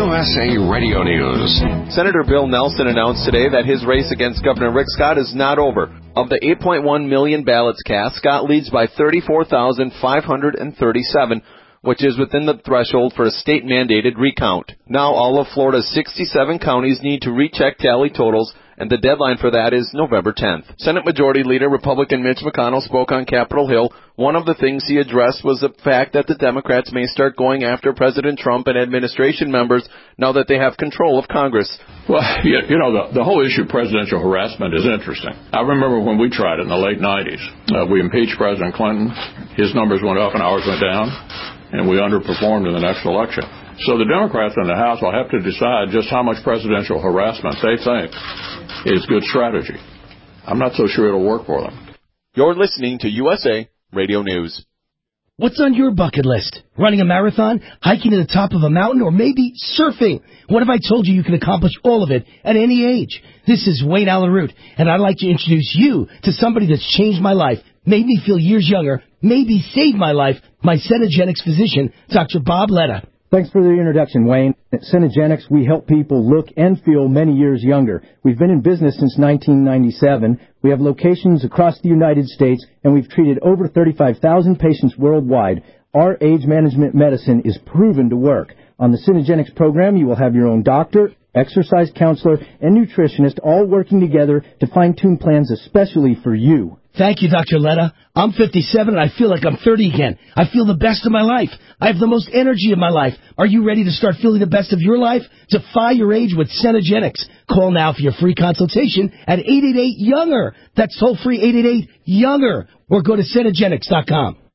USA Radio News. Senator Bill Nelson announced today that his race against Governor Rick Scott is not over. Of the 8.1 million ballots cast, Scott leads by 34,537, which is within the threshold for a state-mandated recount. Now all of Florida's 67 counties need to recheck tally totals, and the deadline for that is November 10th. Senate Majority Leader Republican Mitch McConnell spoke on Capitol Hill. One of the things he addressed was the fact that the Democrats may start going after President Trump and administration members now that they have control of Congress. Well, the whole issue of presidential harassment is interesting. I remember when we tried it in the late 90s. We impeached President Clinton. His numbers went up and ours went down, and we underperformed in the next election. So the Democrats in the House will have to decide just how much presidential harassment they think is good strategy. I'm not so sure it'll work for them. You're listening to USA Radio News. What's on your bucket list? Running a marathon, hiking to the top of a mountain, or maybe surfing? What if I told you can accomplish all of it at any age? This is Wayne Allen Root, and I'd like to introduce you to somebody that's changed my life, made me feel years younger, maybe saved my life, my Cenegenics physician, Dr. Bob Letta. Thanks for the introduction, Wayne. At Cenegenics, we help people look and feel many years younger. We've been in business since 1997. We have locations across the United States, and we've treated over 35,000 patients worldwide. Our age management medicine is proven to work. On the Cenegenics program, you will have your own doctor, exercise counselor, and nutritionist all working together to fine-tune plans especially for you. Thank you, Dr. Letta. I'm 57 and I feel like I'm 30 again. I feel the best of my life. I have the most energy of my life. Are you ready to start feeling the best of your life? Defy your age with Cenegenics. Call now for your free consultation at 888-YOUNGER. That's toll-free 888-YOUNGER. Or go to Cenegenics.com.